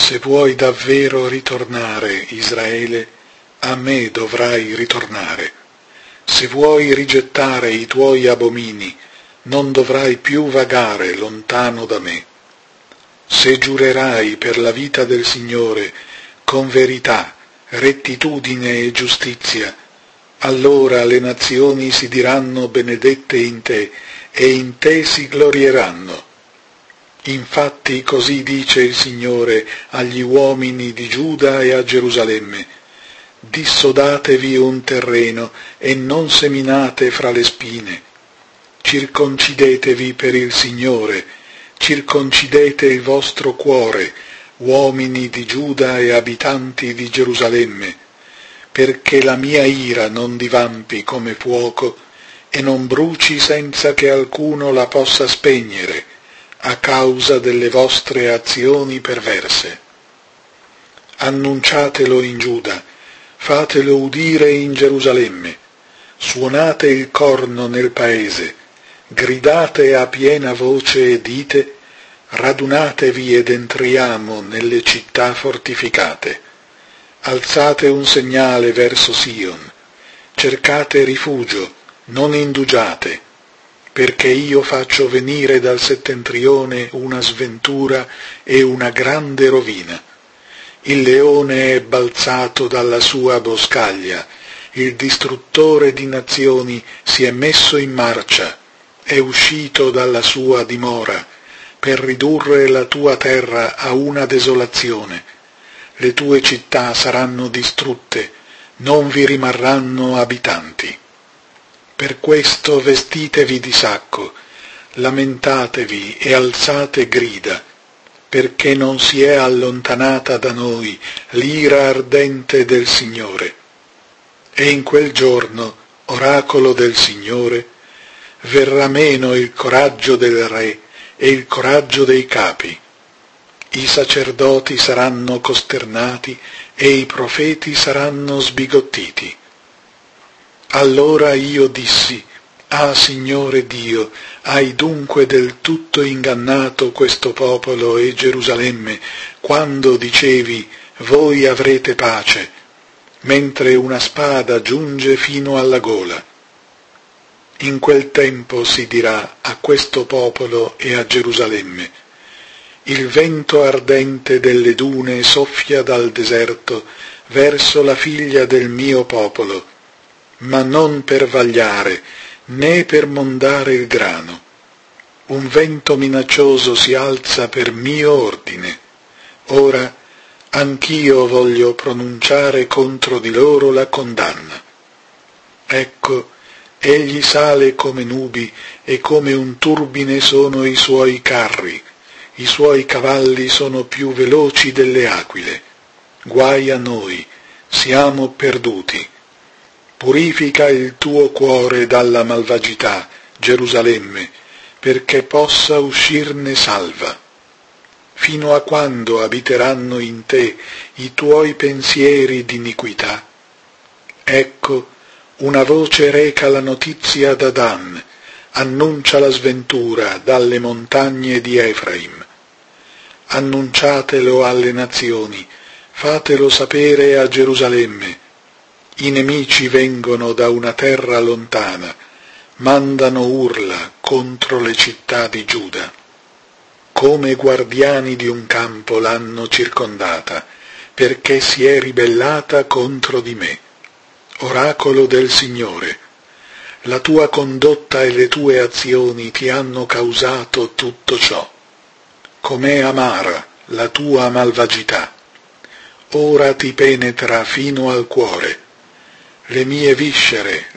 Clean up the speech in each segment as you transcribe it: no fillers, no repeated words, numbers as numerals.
Se vuoi davvero ritornare, Israele, a me dovrai ritornare. Se vuoi rigettare i tuoi abomini, non dovrai più vagare lontano da me. Se giurerai per la vita del Signore con verità, rettitudine e giustizia, allora le nazioni si diranno benedette in te e in te si glorieranno. Infatti così dice il Signore agli uomini di Giuda e a Gerusalemme: dissodatevi un terreno e non seminate fra le spine. Circoncidetevi per il Signore, circoncidete il vostro cuore, uomini di Giuda e abitanti di Gerusalemme, perché la mia ira non divampi come fuoco e non bruci senza che alcuno la possa spegnere, a causa delle vostre azioni perverse. Annunciatelo in Giuda, fatelo udire in Gerusalemme, suonate il corno nel paese, gridate a piena voce e dite: radunatevi ed entriamo nelle città fortificate. Alzate un segnale verso Sion, cercate rifugio, non indugiate, perché io faccio venire dal settentrione una sventura e una grande rovina. Il leone è balzato dalla sua boscaglia, il distruttore di nazioni si è messo in marcia, è uscito dalla sua dimora, per ridurre la tua terra a una desolazione. Le tue città saranno distrutte, non vi rimarranno abitanti. Per questo vestitevi di sacco, lamentatevi e alzate grida, perché non si è allontanata da noi l'ira ardente del Signore. E in quel giorno, oracolo del Signore, verrà meno il coraggio del re e il coraggio dei capi. I sacerdoti saranno costernati e i profeti saranno sbigottiti. Allora io dissi: ah, Signore Dio, hai dunque del tutto ingannato questo popolo e Gerusalemme, quando dicevi: voi avrete pace, mentre una spada giunge fino alla gola. In quel tempo si dirà a questo popolo e a Gerusalemme: il vento ardente delle dune soffia dal deserto verso la figlia del mio popolo, ma non per vagliare, né per mondare il grano. Un vento minaccioso si alza per mio ordine. Ora anch'io voglio pronunciare contro di loro la condanna. Ecco, egli sale come nubi e come un turbine sono i suoi carri, i suoi cavalli sono più veloci delle aquile. Guai a noi, siamo perduti. Purifica il tuo cuore dalla malvagità, Gerusalemme, perché possa uscirne salva. Fino a quando abiteranno in te i tuoi pensieri d'iniquità? Ecco, una voce reca la notizia da Dan, annuncia la sventura dalle montagne di Efraim. Annunciatelo alle nazioni, fatelo sapere a Gerusalemme. I nemici vengono da una terra lontana, mandano urla contro le città di Giuda. Come guardiani di un campo l'hanno circondata, perché si è ribellata contro di me. Oracolo del Signore, la tua condotta e le tue azioni ti hanno causato tutto ciò. Com'è amara la tua malvagità. Ora ti penetra fino al cuore. Le mie viscere,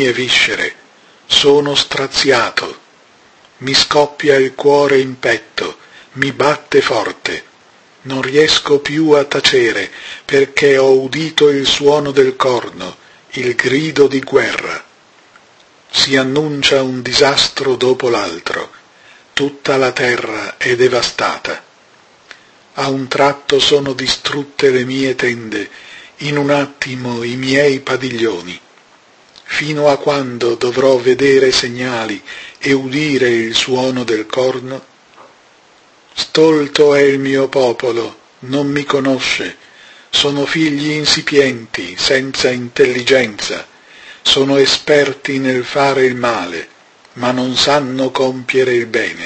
sono straziato. Mi scoppia il cuore in petto, mi batte forte. Non riesco più a tacere, perché ho udito il suono del corno, il grido di guerra. Si annuncia un disastro dopo l'altro, tutta la terra è devastata. A un tratto sono distrutte le mie tende, in un attimo i miei padiglioni. Fino a quando dovrò vedere segnali e udire il suono del corno? Stolto è il mio popolo, non mi conosce, sono figli insipienti, senza intelligenza, sono esperti nel fare il male, ma non sanno compiere il bene.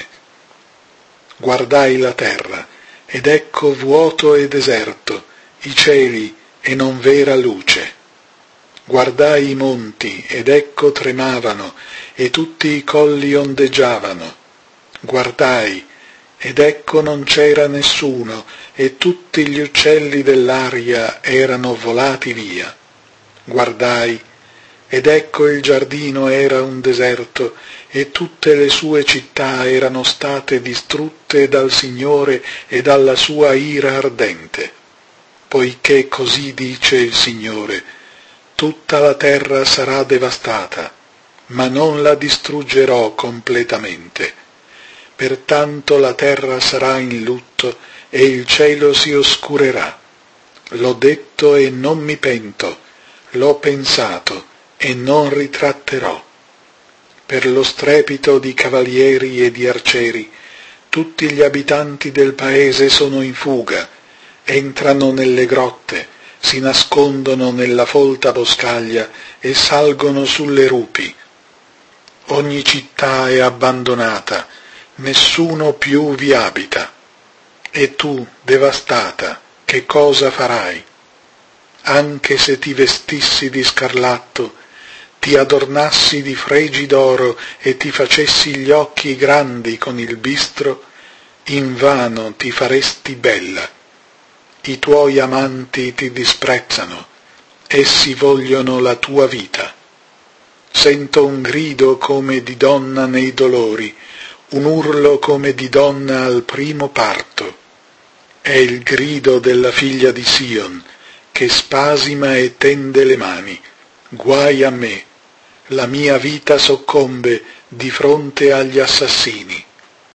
Guardai la terra, ed ecco vuoto e deserto, i cieli e non v'era luce. Guardai i monti, ed ecco tremavano, e tutti i colli ondeggiavano. Guardai, ed ecco non c'era nessuno, e tutti gli uccelli dell'aria erano volati via. Guardai, ed ecco il giardino era un deserto, e tutte le sue città erano state distrutte dal Signore e dalla sua ira ardente. Poiché così dice il Signore, tutta la terra sarà devastata, ma non la distruggerò completamente. Pertanto la terra sarà in lutto e il cielo si oscurerà. L'ho detto e non mi pento, l'ho pensato e non ritratterò. Per lo strepito di cavalieri e di arcieri, tutti gli abitanti del paese sono in fuga, entrano nelle grotte, si nascondono nella folta boscaglia e salgono sulle rupi. Ogni città è abbandonata, nessuno più vi abita. E tu, devastata, che cosa farai? Anche se ti vestissi di scarlatto, ti adornassi di fregi d'oro e ti facessi gli occhi grandi con il bistro, invano ti faresti bella. I tuoi amanti ti disprezzano, essi vogliono la tua vita. Sento un grido come di donna nei dolori, un urlo come di donna al primo parto. È il grido della figlia di Sion, che spasima e tende le mani. Guai a me, la mia vita soccombe di fronte agli assassini.